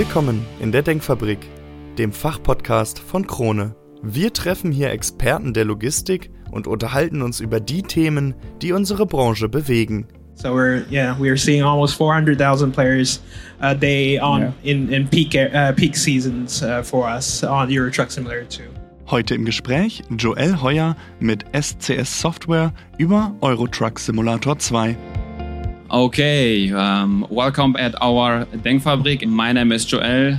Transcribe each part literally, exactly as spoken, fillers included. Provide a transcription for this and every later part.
Willkommen in der Denkfabrik, dem Fachpodcast von Krone. Wir treffen hier Experten der Logistik und unterhalten uns über die Themen, die unsere Branche bewegen. So we're yeah we're seeing almost four hundred thousand players a day on yeah. in in peak uh, peak seasons uh, for us on Euro Truck Simulator two. Heute im Gespräch Joel Heuer mit S C S Software über Euro Truck Simulator zwei. Okay, um, welcome at our Denkfabrik. My name is Joel,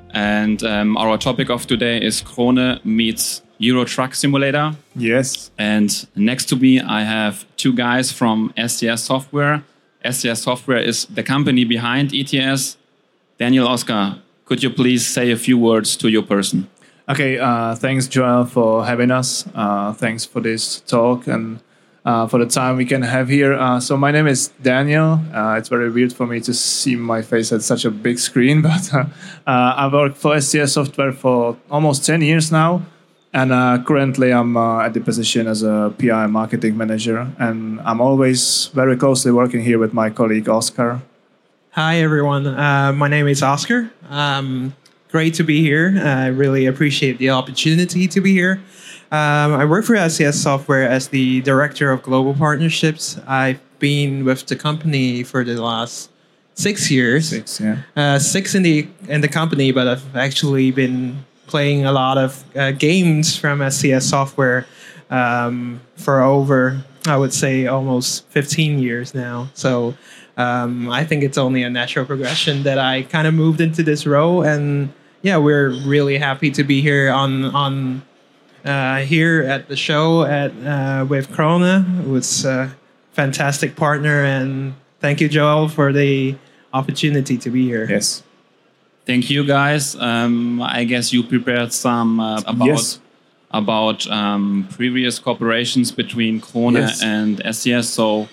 and um, our topic of today is Krone meets Euro Truck Simulator. Yes. And next to me, I have two guys from S C S Software. S C S Software is the company behind E T S. Daniel, Oscar, could you please say a few words to your person? Okay, uh, thanks, Joel, for having us. Uh, thanks for this talk and uh, for the time we can have here. Uh, so my name is Daniel. Uh, it's very weird for me to see my face at such a big screen, but uh, uh, I worked for S C S Software for almost ten years now. And uh, currently I'm uh, at the position as a P R marketing manager. And I'm always very closely working here with my colleague, Oscar. Hi, everyone. Uh, my name is Oscar. Um, great to be here. I really appreciate the opportunity to be here. Um, I work for S C S Software as the Director of Global Partnerships. I've been with the company for the last six years. Six, yeah. Uh, six in the in the company, but I've actually been playing a lot of uh, games from S C S Software um, for over, I would say, almost fifteen years now. So um, I think it's only a natural progression that I kind of moved into this role. And yeah, we're really happy to be here on on uh, here at the show at uh, with Krone. It was a fantastic partner, and thank you, Joel, for the opportunity to be here. Yes. Thank you, guys. Um, I guess you prepared some uh, about yes. about um, previous cooperations between Krone yes. and S C S. So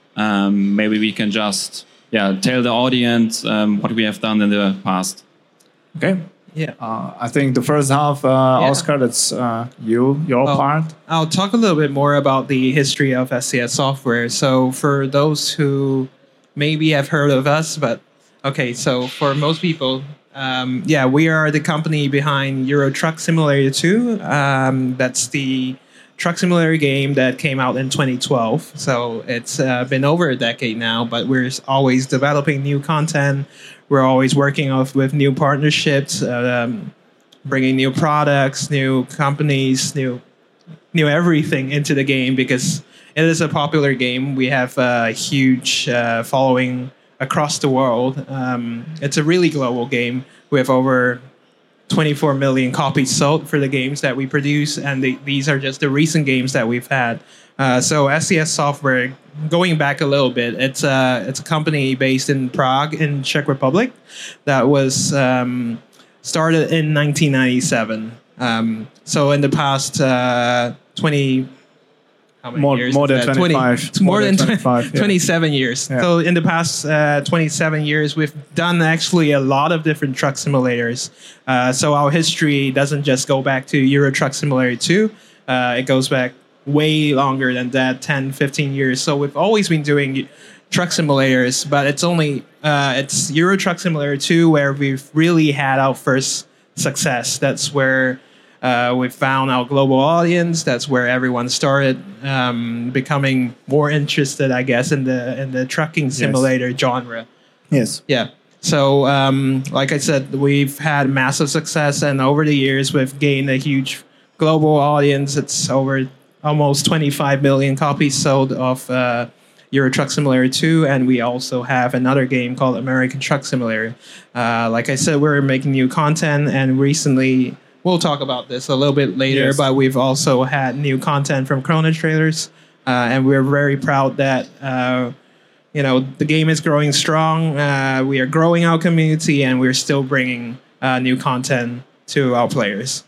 um, maybe we can just yeah tell the audience um, what we have done in the past. Okay. Yeah. Uh, I think the first half, uh, yeah. Oscar, that's uh, you, your well, part. I'll talk a little bit more about the history of S C S Software. So for those who maybe have heard of us, but okay, so for most people. Um, yeah, we are the company behind Euro Truck Simulator two. Um, that's the truck simulator game that came out in twenty twelve. So it's uh, been over a decade now, but we're always developing new content. We're always working off with new partnerships, um, bringing new products, new companies, new new everything into the game because it is a popular game. We have a huge uh, following across the world. Um, it's a really global game. We have over twenty-four million copies sold for the games that we produce, and the, these are just the recent games that we've had. Uh, so S C S Software, going back a little bit, it's a, it's a company based in Prague in Czech Republic that was um, started in nineteen ninety-seven. Um, so in the past uh, twenty How many more, years more than twenty-five. twenty, more, more than twenty-five, yeah. twenty-seven years. Yeah. So in the past uh, twenty-seven years, we've done actually a lot of different truck simulators. Uh, so our history doesn't just go back to Euro Truck Simulator two. Uh, it goes back way longer than that, ten, fifteen years. So we've always been doing truck simulators, but it's only uh, it's Euro Truck Simulator two where we've really had our first success. That's where Uh, we found our global audience. That's where everyone started um, becoming more interested, I guess, in the in the trucking simulator yes. genre. Yes. Yeah. So, um, like I said, we've had massive success, and over the years, we've gained a huge global audience. It's over almost twenty-five million copies sold of uh, Euro Truck Simulator two, and we also have another game called American Truck Simulator. Uh, like I said, we're making new content, and recently. We'll talk about this a little bit later, yes. but we've also had new content from Krone Trailers, uh, and we're very proud that uh, you know the game is growing strong. Uh, we are growing our community, and we're still bringing uh, new content to our players.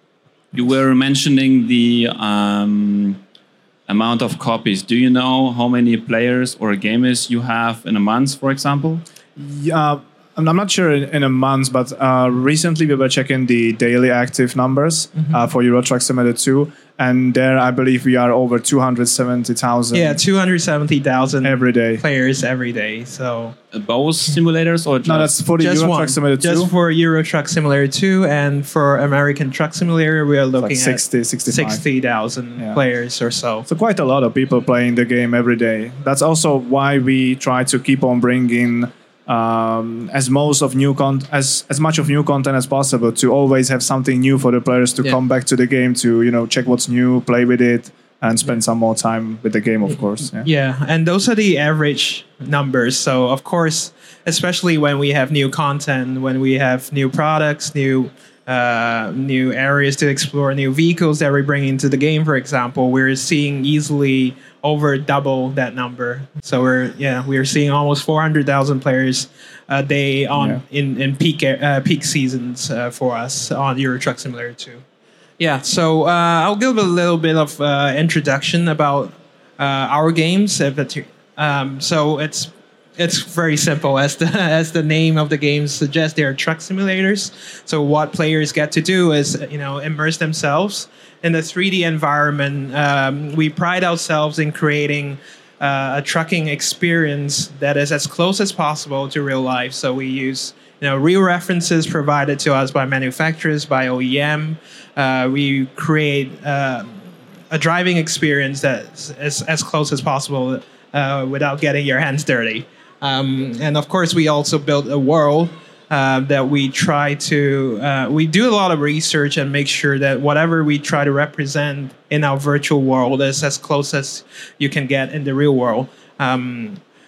You were mentioning the um, amount of copies. Do you know how many players or gamers you have in a month, for example? Yeah. I'm I'm not sure in, in a month, but uh, recently we were checking the daily active numbers Mm-hmm. uh, for Euro Truck Simulator two, and there I believe we are over two hundred seventy thousand Yeah, two hundred seventy thousand every day. players every day. So Uh, Both simulators or just No, that's for the just Euro one, Truck Simulator two. just for Euro Truck Simulator two, and for American Truck Simulator, we are like looking sixty, at sixty-five. sixty thousand Yeah. players or so. So quite a lot of people playing the game every day. That's also why we try to keep on bringing um, as most of new con- as as much of new content as possible, to always have something new for the players to Yeah. come back to the game, to you know check what's new, play with it, and spend some more time with the game, of course. Yeah. Yeah, and those are the average numbers. So of course, especially when we have new content, when we have new products, new uh, new areas to explore, new vehicles that we bring into the game, for example, we're seeing easily over double that number. So we're yeah we're seeing almost four hundred thousand players a day on Yeah. in in peak uh, peak seasons uh, for us on Euro Truck Simulator two. Yeah, so uh, I'll give a little bit of uh, introduction about uh, our games. If it- Um, so it's it's very simple, as the as the name of the game suggests. They are truck simulators. So what players get to do is you know immerse themselves in the three D environment. Um, we pride ourselves in creating uh, a trucking experience that is as close as possible to real life. So we use you know real references provided to us by manufacturers, by O E M. Uh, we create uh, a driving experience that's as, as close as possible uh, without getting your hands dirty. Um, and of course, we also built a world uh, that we try to, uh, we do a lot of research and make sure that whatever we try to represent in our virtual world is as close as you can get in the real world. Um,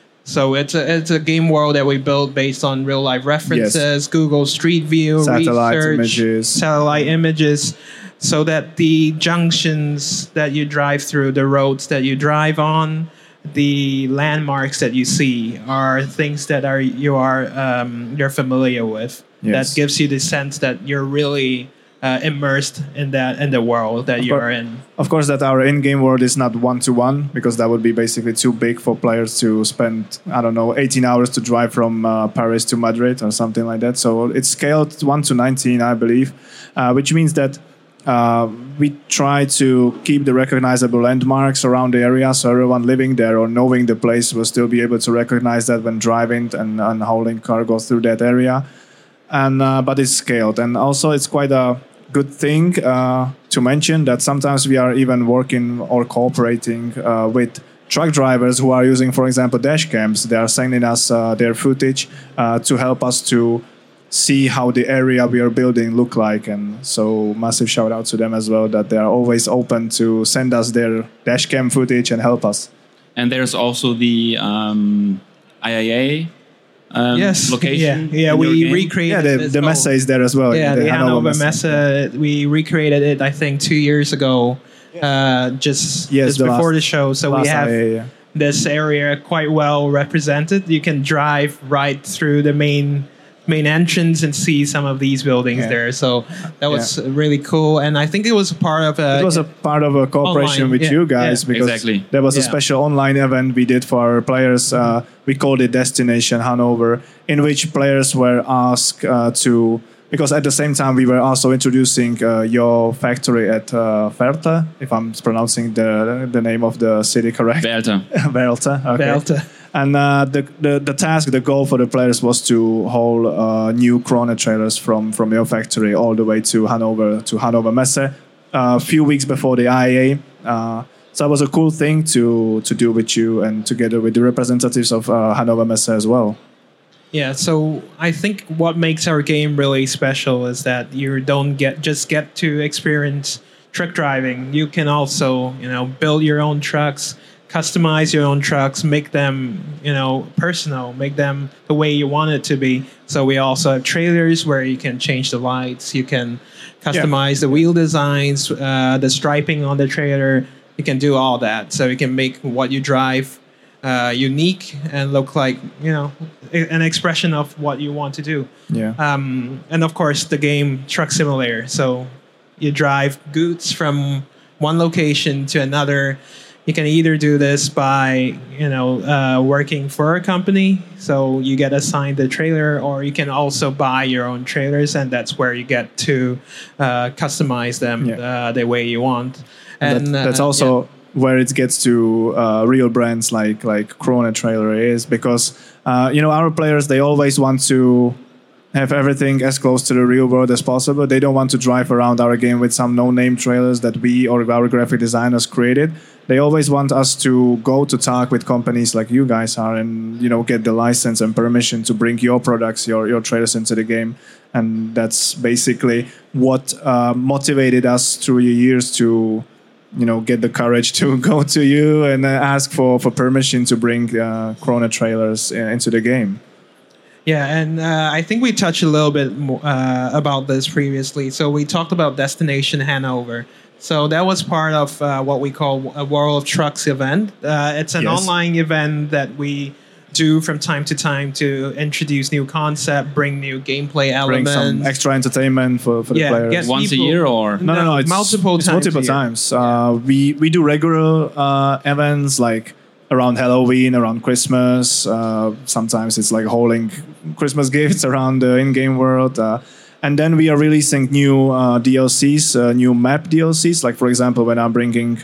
So it's a it's a game world that we built based on real life references, Google Street View, Satellite research, images. satellite images, so that the junctions that you drive through, the roads that you drive on, the landmarks that you see are things that are you are um, you're familiar with. Yes. That gives you the sense that you're really uh, immersed in that in the world that you're course. in. Of course, that our in-game world is not one-to-one, because that would be basically too big for players to spend, I don't know, eighteen hours to drive from uh, Paris to Madrid or something like that. So it's scaled one to nineteen, I believe, uh, which means that uh, we try to keep the recognizable landmarks around the area, so everyone living there or knowing the place will still be able to recognize that when driving and, and hauling cargo through that area. And uh, but it's scaled, and also it's quite a good thing uh, to mention that sometimes we are even working or cooperating uh, with truck drivers who are using, for example, dash cams. They are sending us uh, their footage uh, to help us to see how the area we are building look like. And so massive shout out to them as well, that they are always open to send us their dash cam footage and help us. And there's also the um, I I A um, Yes, location. Yeah, yeah in we your game. recreated Yeah, the, this the whole- Messe is there as well. Yeah, the, Hanover Messe. Messe. We recreated it, I think, two years ago, uh, just, Yes, just the before last- the show. So we Last have I A, yeah. this area quite well represented. You can drive right through the main main entrance and see some of these buildings Yeah. there. So that was really cool, and I think it was a part of a. It was a part of a cooperation Online, with yeah, you guys, yeah. because Exactly. there was a Yeah. special online event we did for our players. Uh, we called it Destination Hanover, in which players were asked uh, to, because at the same time we were also introducing uh, your factory at uh, Verte, if I'm pronouncing the the name of the city correct. Velta. Verte. Okay. Verte. And uh, the, the the task, the goal for the players was to haul uh, new Krone trailers from, from your factory all the way to Hanover, to Hanover Messe, uh, a few weeks before the I A A. Uh, so it was a cool thing to to do with you and together with the representatives of uh, Hanover Messe as well. Yeah, so I think what makes our game really special is that you don't get just get to experience truck driving. You can also, you know, build your own trucks, customize your own trucks, make them, you know, personal, make them the way you want it to be. So we also have trailers where you can change the lights, you can customize the wheel designs, uh, the striping on the trailer. You can do all that. So you can make what you drive uh, unique and look like, you know, an expression of what you want to do. Yeah. Um, and of course, the game Truck Simulator. So you drive goods from one location to another. You can either do this by, you know, uh, working for a company, so you get assigned the trailer, or you can also buy your own trailers, and that's where you get to uh, customize them Yeah. uh, the way you want. And And that, that's uh, also yeah. where it gets to uh, real brands like like Krone Trailer is, because uh, you know, our players, they always want to have everything as close to the real world as possible. They don't want to drive around our game with some no-name trailers that we or our graphic designers created. They always want us to go to talk with companies like you guys are, and you know, get the license and permission to bring your products, your your trailers into the game. And that's basically what uh, motivated us through the years to, you know, get the courage to go to you and uh, ask for, for permission to bring uh, Krone trailers in, into the game. Yeah, and uh, I think we touched a little bit more, uh, about this previously. So we talked about Destination Hanover. So that was part of uh, what we call a World of Trucks event. Uh, it's an Yes. online event that we do from time to time to introduce new concept, bring new gameplay Bring elements. some extra entertainment for, for Yeah, the players. get- Once a people- year or No, no, no. It's multiple it's times. multiple a year. times. Uh, we we do regular uh, events like around Halloween, around Christmas. Uh, sometimes it's like hauling Christmas gifts around the in-game world. Uh, and then we are releasing new uh, D L Cs, uh, new map D L Cs. Like for example, when I'm bringing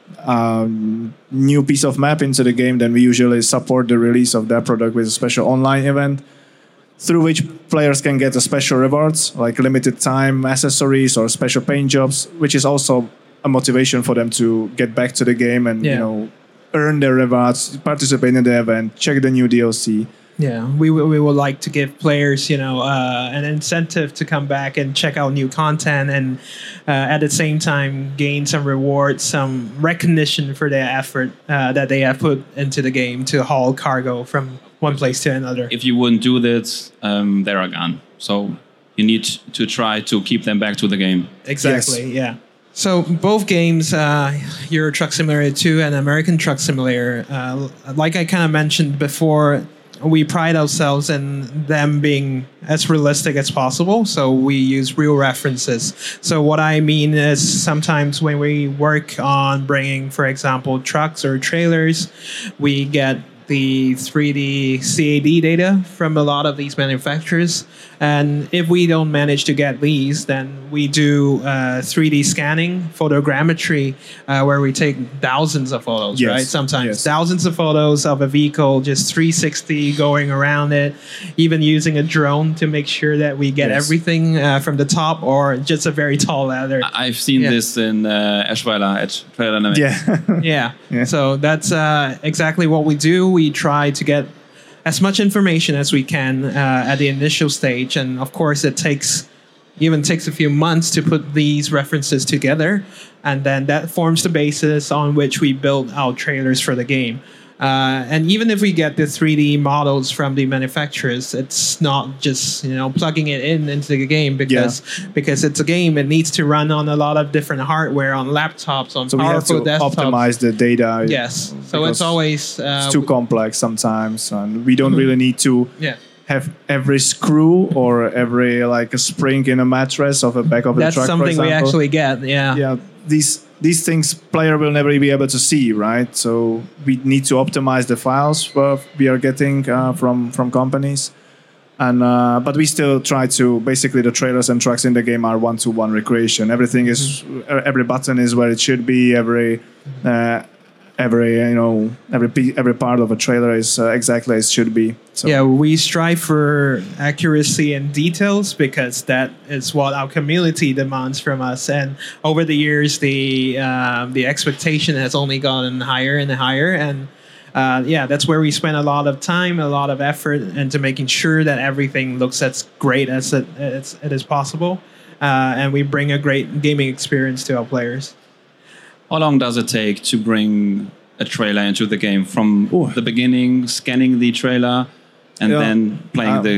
um, new piece of map into the game, then we usually support the release of that product with a special online event, through which players can get a special rewards like limited time accessories or special paint jobs, which is also a motivation for them to get back to the game and Yeah. you know, earn their rewards, participate in the event, check the new D L C. Yeah, we w- we would like to give players, you know, uh, an incentive to come back and check out new content, and uh, at the same time gain some rewards, some recognition for their effort uh, that they have put into the game to haul cargo from one place to another. if you wouldn't do that, um, they are gone. So you need to try to keep them back to the game. Exactly. Yeah. So both games, uh, Euro Truck Simulator two and American Truck Simulator, uh, like I kind of mentioned before, we pride ourselves in them being as realistic as possible. So we use real references. So what I mean is sometimes when we work on bringing, for example, trucks or trailers, we get the three D C A D data from a lot of these manufacturers. And if we don't manage to get these, then we do uh, three D scanning, photogrammetry, uh, where we take thousands of photos, Yes. right? Sometimes Yes. thousands of photos of a vehicle, just three sixty going around it, even using a drone to make sure that we get Yes. everything uh, from the top, or just a very tall ladder. I- I've seen Yeah. this in uh, Eschweiler at Trailer Dynamics. Yeah. Yeah. Yeah. So that's uh, exactly what we do. We try to get as much information as we can uh, at the initial stage, and of course, it takes even takes a few months to put these references together, and then that forms the basis on which we build our trailers for the game. Uh, and even if we get the three D models from the manufacturers, it's not just, you know, plugging it in into the game, because because it's a game. It needs to run on a lot of different hardware, on laptops, on So we have powerful to desktops. optimize the data. Yes. So because it's always uh, it's too complex sometimes, and we don't Mhm. really need to yeah. have every screw or every like a spring in a mattress of a back of the That's truck. for something we example. actually get. Yeah. yeah, these these things player will never be able to see, right? So we need to optimize the files uh, we are getting uh, from from companies, and uh, but we still try to basically the trailers and trucks in the game are one to one recreation. Everything is Mm-hmm. every button is where it should be. Every uh, every you know every pe- every part of a trailer is uh, exactly as it should be. So Yeah, we strive for accuracy and details because that is what our community demands from us. And over the years, the um, the expectation has only gotten higher and higher. And uh, yeah, that's where we spend a lot of time, a lot of effort into making sure that everything looks as great as it, as it is possible. Uh, and we bring a great gaming experience to our players. How long does it take to bring a trailer into the game? From Ooh. the beginning, scanning the trailer, and Yeah. then playing Um, the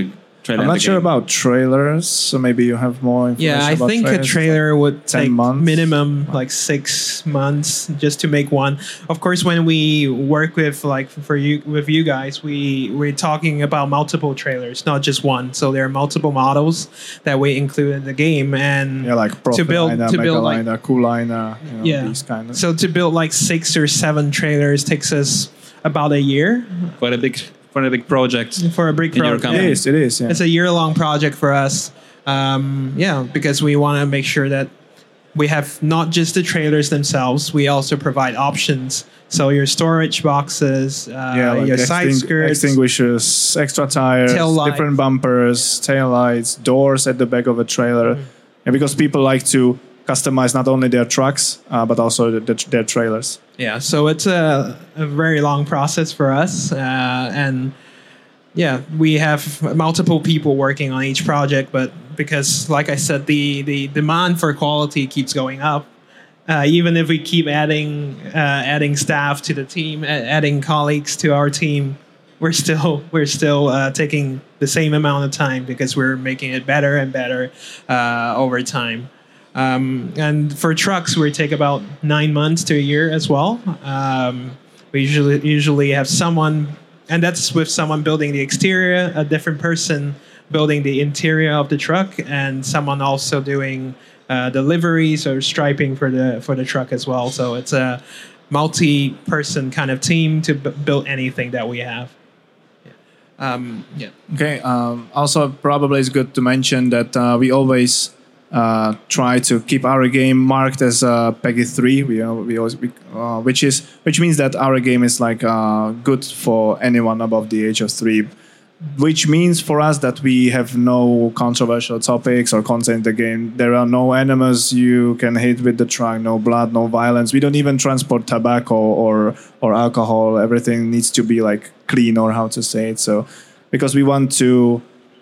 trailer. I'm in not the sure game. about trailers, so maybe you have more information. Yeah, I about think a trailers. trailer would ten take months? minimum like six months just to make one. Of course, when we work with like for you with you guys, we we're talking about multiple trailers, not just one. So there are multiple models that we include in the game, and Yeah, like to build Profiliner, to build like Megaliner, Cooliner, you know, yeah. these kind of. So to build like six or seven trailers takes us about a year Quite a big, quite a big project. for a big In your project. company. It is, it is, yeah. It's a year long project for us. Um, yeah, because we want to make sure that we have not just the trailers themselves, we also provide options. So your storage boxes, uh, yeah, like your side extin- skirts, extinguishers, extra tires, Tail lights. different bumpers, tail lights, doors at the back of a trailer. Mm-hmm. And because people like to customize not only their trucks, uh, but also the, the, their trailers. Yeah, so it's a, a very long process for us. Uh, and yeah, we have multiple people working on each project, but because, like I said, the, the demand for quality keeps going up. Uh, even if we keep adding uh, adding staff to the team, a- adding colleagues to our team, we're still we're still uh, taking the same amount of time because we're making it better and better uh, over time. Um, and for trucks, we take about nine months to a year as well. Um, we usually usually have someone, and that's with someone building the exterior, a different person building the interior of the truck, and someone also doing uh, deliveries or striping for the for the truck as well. So it's a multi-person kind of team to b- build anything that we have. Yeah. Um, yeah. Okay. Um, also, probably it's good to mention that uh, we always uh, try to keep our game marked as uh, PEGI three. We, uh, we always, we, uh, which is which means that our game is like uh, good for anyone above the age of three. Which means for us that we have no controversial topics or content in the game. There are no enemies you can hit with the truck, no blood, no violence. We don't even transport tobacco or or alcohol. Everything needs to be like clean, or how to say it. So, because we want to,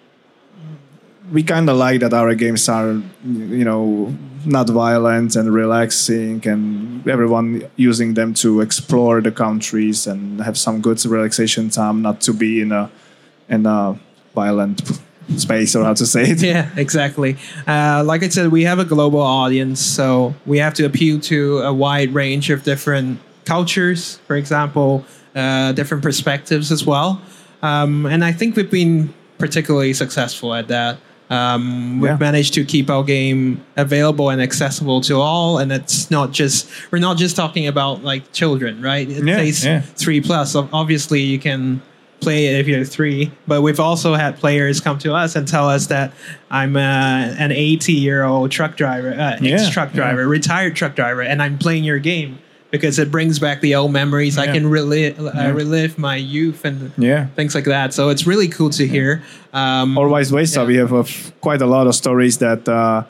we kind of like that our games are, you know, not violent and relaxing, and everyone using them to explore the countries and have some good relaxation time, not to be in a in a violent space, or how to say it. Yeah, exactly. Uh, like I said, we have a global audience, so we have to appeal to a wide range of different cultures, for example, uh, different perspectives as well. Um, and I think we've been particularly successful at that. Um, we've Yeah. managed to keep our game available and accessible to all, and it's not just we're not just talking about like children, right? It Yeah, says yeah. three plus. So obviously, you can play it if you're three, but we've also had players come to us and tell us that I'm uh, an eighty year old truck driver, uh, Yeah, ex truck driver, yeah. retired truck driver, and I'm playing your game because it brings back the old memories. I Yeah. can relive, uh, Yeah. relive my youth and Yeah. things like that. So it's really cool to hear. Um, Or vice versa, Yeah. we have uh, f- quite a lot of stories that uh,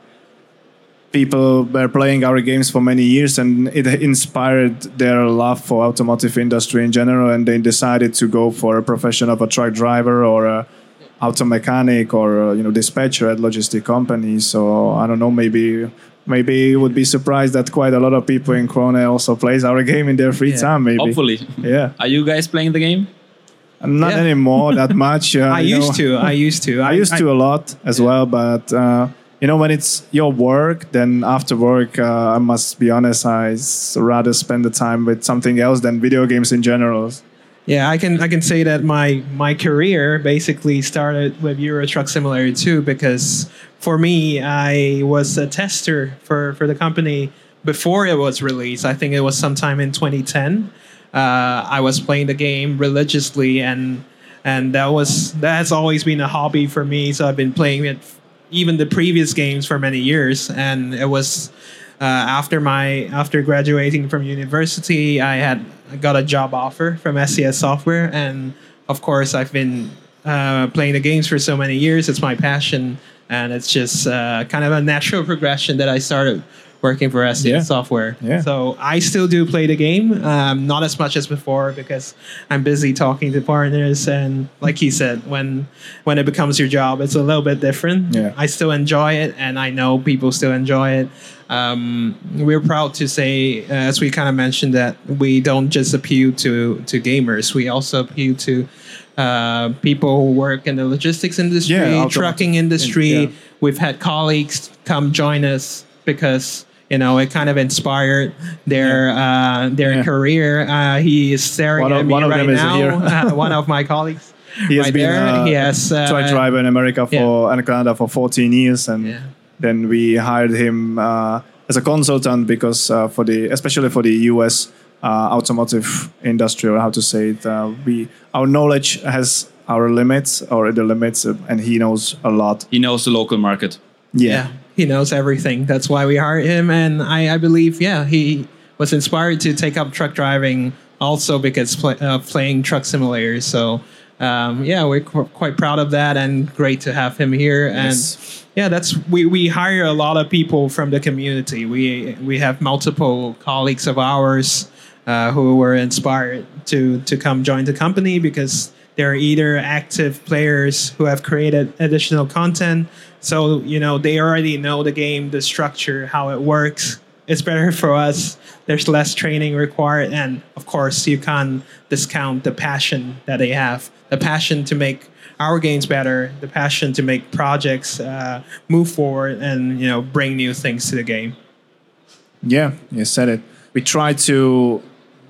people were playing our games for many years, and it inspired their love for automotive industry in general, and they decided to go for a profession of a truck driver or a auto mechanic or uh, you know dispatcher at logistic companies. So I don't know, maybe maybe you would be surprised that quite a lot of people in Krone also plays our game in their free Yeah. time. Maybe, Hopefully. yeah, Are you guys playing the game? not Yeah. anymore that much. Uh, I you used know. to. I used to. I used to a lot as well, but uh, you know, when it's your work, then after work, uh, I must be honest, I s- rather spend the time with something else than video games in general. Yeah, I can I can say that my my career basically started with Euro Truck Simulator two, because for me I was a tester for, for the company before it was released. I think it was sometime in twenty ten. Uh, I was playing the game religiously, and and that was that has always been a hobby for me. So I've been playing it, even the previous games, for many years, and it was. Uh, after my after graduating from university, I had got a job offer from S C S Software, and of course, I've been uh, playing the games for so many years. It's my passion, and it's just uh, kind of a natural progression that I started working for S T S Yeah. Software. Yeah. So I still do play the game, um, not as much as before because I'm busy talking to partners. And like he said, when when it becomes your job, it's a little bit different. Yeah. I still enjoy it, and I know people still enjoy it. Um, we're proud to say, uh, as we kind of mentioned, that we don't just appeal to to gamers. We also appeal to uh, people who work in the logistics industry, Yeah, automotive. trucking industry. Yeah. We've had colleagues come join us because you know it kind of inspired their uh, their Yeah. career. Uh, he is staring One of- at me one of right them is now. here. uh, one of my colleagues. He has right been there. uh, he has uh, truck driver in America for and Canada for fourteen years, and Yeah. then we hired him uh, as a consultant because uh, for the especially for the U S uh, automotive industry, or how to say it, uh, we our knowledge has our limits or the limits, uh, and he knows a lot. He knows the local market. Yeah, he knows everything. That's why we hired him, and I, I believe, yeah, he was inspired to take up truck driving also because play, uh, playing truck simulators. So, um, yeah, we're qu- quite proud of that, and great to have him here. And Yes. yeah, that's we, we hire a lot of people from the community. We we have multiple colleagues of ours uh, who were inspired to to come join the company because they're either active players who have created additional content. So, you know, they already know the game, the structure, how it works. It's better for us. There's less training required. And of course, you can't discount the passion that they have, the passion to make our games better, the passion to make projects uh, move forward and, you know, bring new things to the game. Yeah, you said it. We try to,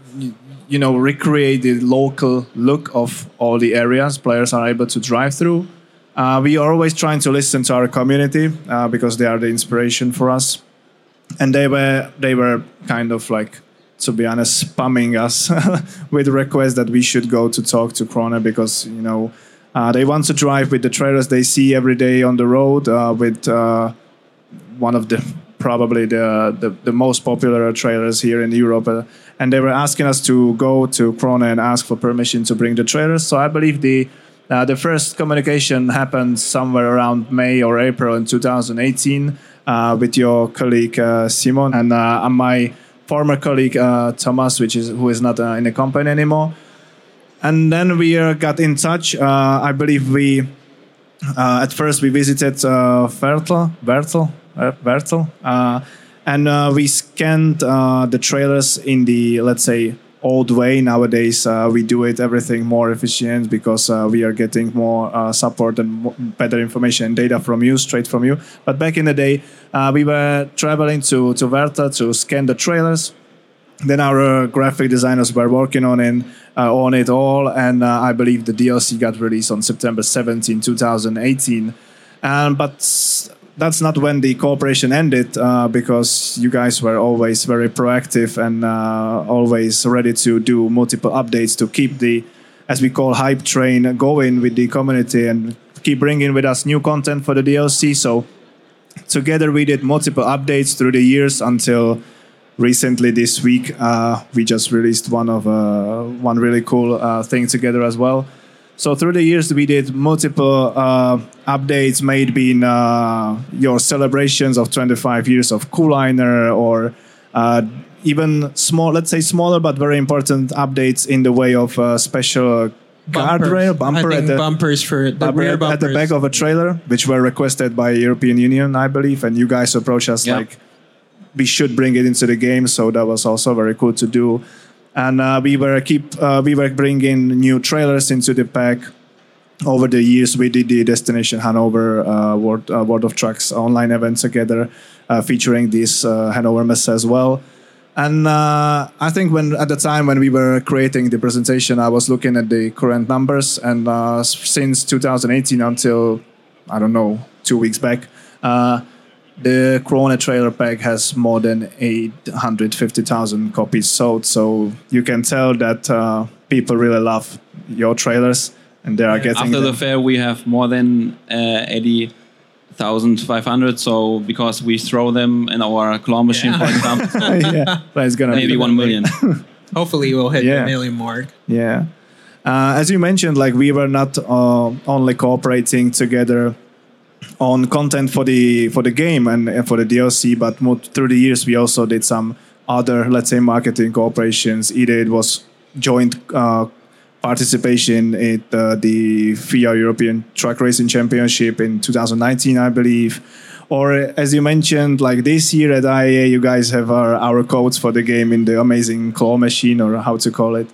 you know, recreate the local look of all the areas players are able to drive through. Uh, we are always trying to listen to our community uh, because they are the inspiration for us, and they were they were kind of like, to be honest, spamming us with requests that we should go to talk to Krone because you know uh, they want to drive with the trailers they see every day on the road uh, with uh, one of the probably the, the the most popular trailers here in Europe, uh, and they were asking us to go to Krone and ask for permission to bring the trailers. So I believe the uh, the first communication happened somewhere around May or April in two thousand eighteen uh, with your colleague uh, Simon and, uh, and my former colleague uh, Thomas, which is who is not uh, in the company anymore. And then we uh, got in touch. Uh, I believe we uh, at first we visited uh, Vertel, Vertel, uh, Vertel, uh, and uh, we scanned uh, the trailers in the, let's say, old way. Nowadays uh, we do it everything more efficient because uh, we are getting more uh, support and mo- better information and data from you, straight from you. But back in the day, uh, we were traveling to to Verta to scan the trailers. Then our uh, graphic designers were working on it, uh, on it all, and uh, I believe the D L C got released on September seventeenth, twenty eighteen. Um, but that's not when the cooperation ended, uh, because you guys were always very proactive and uh, always ready to do multiple updates to keep the, as we call, hype train going with the community and keep bringing with us new content for the D L C. So together we did multiple updates through the years until recently this week uh, we just released one of uh, one really cool uh, thing together as well. So through the years we did multiple uh, updates, maybe in uh, your celebrations of twenty-five years of Cooliner, or uh, even small, let's say smaller but very important updates in the way of uh, special guardrail bumper I think at the bumpers for the bumper rear at, bumpers. at the back of a trailer, which were requested by European Union, I believe, and you guys approached us Yeah. like we should bring it into the game. So that was also very cool to do. And uh, we were keep uh, we were bringing new trailers into the pack. Over the years, we did the Destination Hanover uh, World, uh, World of Trucks online event together, uh, featuring this uh, Hanover Messe as well. And uh, I think when at the time when we were creating the presentation, I was looking at the current numbers, and uh, since two thousand eighteen until I don't know two weeks back, uh, the Krone trailer pack has more than eight hundred fifty thousand copies sold. So you can tell that uh, people really love your trailers, and they are getting After them. the fair, we have more than uh, eighty thousand five hundred. So because we throw them in our claw machine, Yeah. for example, so Yeah, but it's gonna maybe be one million. Hopefully we'll hit Yeah. the million mark. Yeah. Uh, as you mentioned, like we were not uh, only cooperating together on content for the for the game and, and for the D L C, but more, through the years we also did some other, let's say, marketing cooperations. Either it was joint uh, participation at uh, the F I A European Truck Racing Championship in two thousand nineteen, I believe. Or as you mentioned, like this year at I A A, you guys have our, our codes for the game in the amazing claw machine, or how to call it.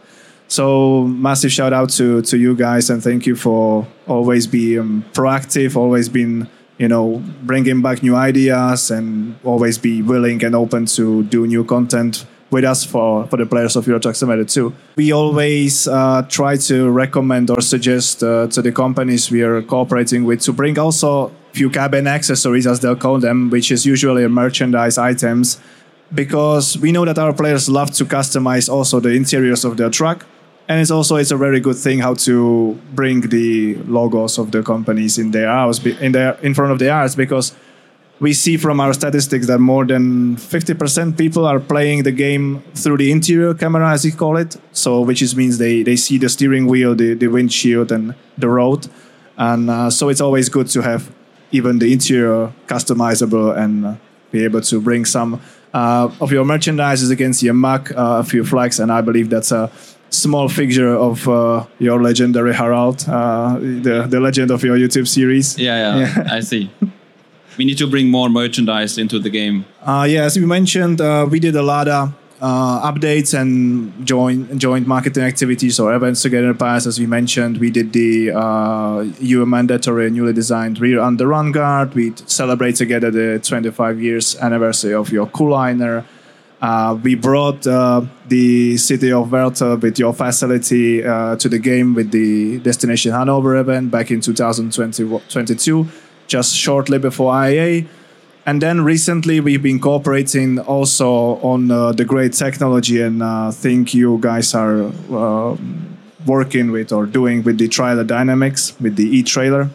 So massive shout out to, to you guys, and thank you for always being um, proactive, always been, you know, bringing back new ideas, and always be willing and open to do new content with us for, for the players of Euro Truck Simulator two. We always uh, try to recommend or suggest uh, to the companies we are cooperating with to bring also few cabin accessories, as they'll call them, which is usually merchandise items, because we know that our players love to customize also the interiors of their truck. And it's also it's a very good thing how to bring the logos of the companies in their house, in their in front of the house, because we see from our statistics that more than fifty percent people are playing the game through the interior camera, as you call it. So which is means they, they see the steering wheel, the, the windshield, and the road. And uh, so it's always good to have even the interior customizable and uh, be able to bring some uh, of your merchandise. As you can see, a mug, uh, a few flags, and I believe that's a small figure of uh, your legendary Harald, uh, the, the legend of your YouTube series. Yeah, yeah, yeah. I see. We need to bring more merchandise into the game. Uh, yeah, as we mentioned, uh, we did a lot of uh, updates and joint joint marketing activities or events together in the past. As we mentioned, we did the uh, E U mandatory newly designed rear under run guard. We celebrate together the twenty-five years anniversary of your Cooliner. Uh, we brought uh, the city of Werther with your facility uh, to the game with the Destination Hanover event back in two thousand twenty-two, just shortly before I A A. And then recently we've been cooperating also on uh, the great technology, and I uh, think you guys are uh, working with or doing with the trailer dynamics, with the e-trailer.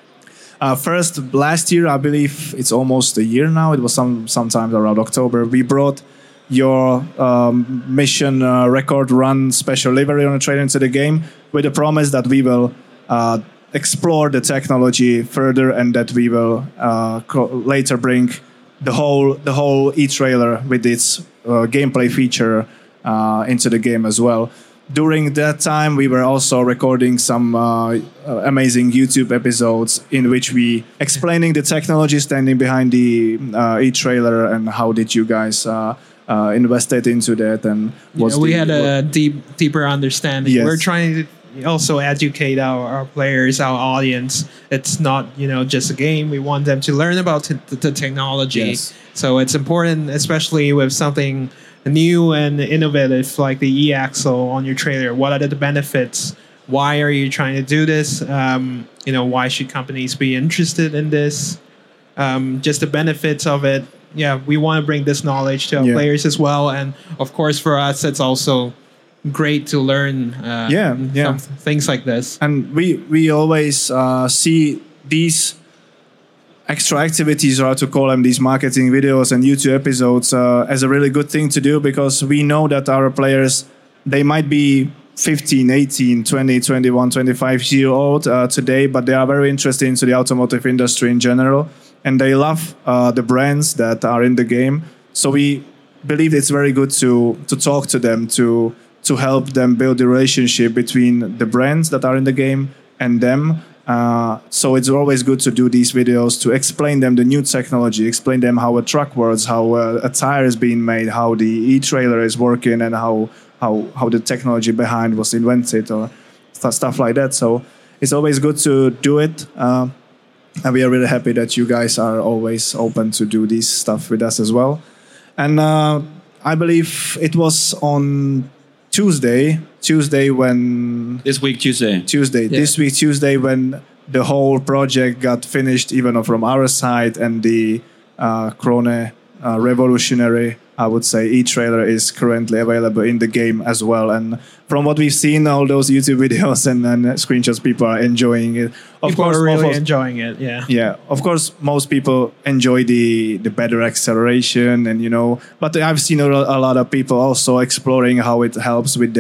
Uh, first, last year, I believe it's almost a year now, it was some sometime around October, we brought your um, mission uh, record run special livery on a trailer into the game with the promise that we will uh, explore the technology further, and that we will uh, co- later bring the whole the whole e-trailer with its uh, gameplay feature uh, into the game as well. During that time, we were also recording some uh, amazing YouTube episodes in which we explaining the technology standing behind the uh, e-trailer, and how did you guys uh, uh, invested into that, and yeah, we the, had a what, deep deeper understanding. Yes. We're trying to also educate our, our players, our audience. It's not, you know, just a game. We want them to learn about t- the technology. Yes. So it's important, especially with something new and innovative like the e-axle on your trailer. What are the benefits? Why are you trying to do this? Um, you know, why should companies be interested in this? Um, just the benefits of it. Yeah, we want to bring this knowledge to our yeah. players as well. And of course, for us, it's also great to learn uh, yeah, yeah. some things like this. And we we always uh, see these extra activities, or how to call them, these marketing videos and YouTube episodes uh, as a really good thing to do, because we know that our players, they might be fifteen, eighteen, twenty, twenty-one, twenty-five year old uh, today, but they are very interested into the automotive industry in general, and they love uh, the brands that are in the game. So we believe it's very good to to talk to them, to to help them build the relationship between the brands that are in the game and them. Uh, so it's always good to do these videos to explain them the new technology, explain them how a truck works, how uh, a tire is being made, how the e-trailer is working, and how how how the technology behind was invented, or st- stuff like that. So it's always good to do it. Uh, and we are really happy that you guys are always open to do this stuff with us as well. And uh, I believe it was on Tuesday, Tuesday when... This week, Tuesday. Tuesday. Yeah. This week, Tuesday, when the whole project got finished, even from our side, and the uh, Krone uh, revolutionary, I would say, e-trailer is currently available in the game as well. And from what we've seen, all those YouTube videos and, and screenshots, people are enjoying it. Of people course, are really most, enjoying it, yeah. Yeah, of course, most people enjoy the, the better acceleration, and, you know, but I've seen a, a lot of people also exploring how it helps with their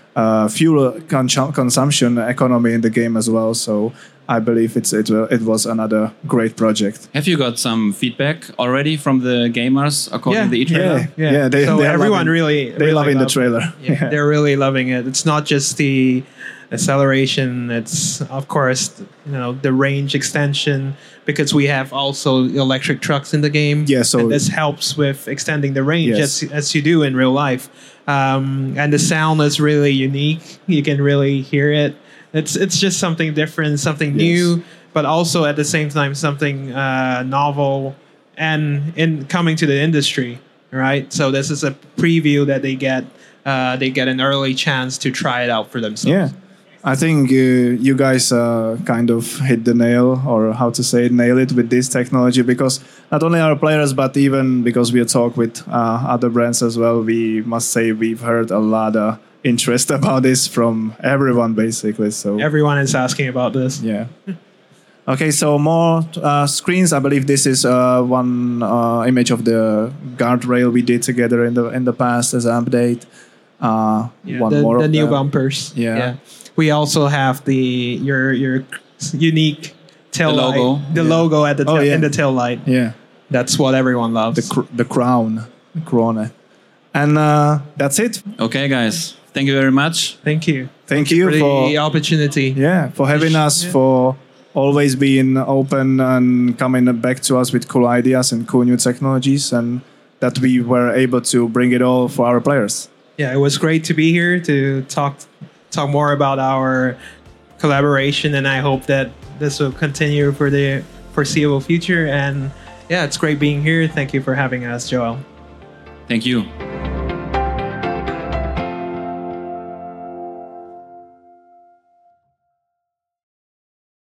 uh, fuel con- consumption economy in the game as well. So I believe it's it, it was another great project. Have you got some feedback already from the gamers according Yeah, to the e-trailer? Yeah, yeah. yeah they, so they are everyone loving, really they really loving the love- trailer. Yeah, Yeah. they're really loving it. It's not just the acceleration. It's of course you know the range extension because we have also electric trucks in the game. Yeah, so- and this helps with extending the range Yes. as as you do in real life. Um, and the sound is really unique. You can really hear it. It's it's just something different, something Yes. new, but also at the same time something uh, novel and in coming to the industry, right? So this is a preview that they get. Uh, they get an early chance to try it out for themselves. Yeah, I think uh, you guys uh, kind of hit the nail, or how to say it, nail it with this technology, because not only our players, but even because we talk with uh, other brands as well, we must say we've heard a lot of interest about this from everyone, basically. So Everyone is asking about this. yeah. Okay, so more uh, screens. I believe this is uh, one uh, image of the guardrail we did together in the in the past as an update. Uh, Yeah, one the, more the of new them. bumpers. Yeah. We also have the your your unique tail The light, logo. the Yeah. logo at the Oh, tail, yeah. in the tail light. Yeah. That's what everyone loves. the cr- the crown, the krone, and uh, that's it. Okay, guys. Thank you very much. Thank you. Thank you for the for opportunity. yeah for having us, Yeah. for always being open and coming back to us with cool ideas and cool new technologies, and that we were able to bring it all for our players. Yeah, it was great to be here to talk talk more about our collaboration, and I hope that this will continue for the foreseeable future. And yeah, it's great being here. Thank you for having us, Joel. Thank you.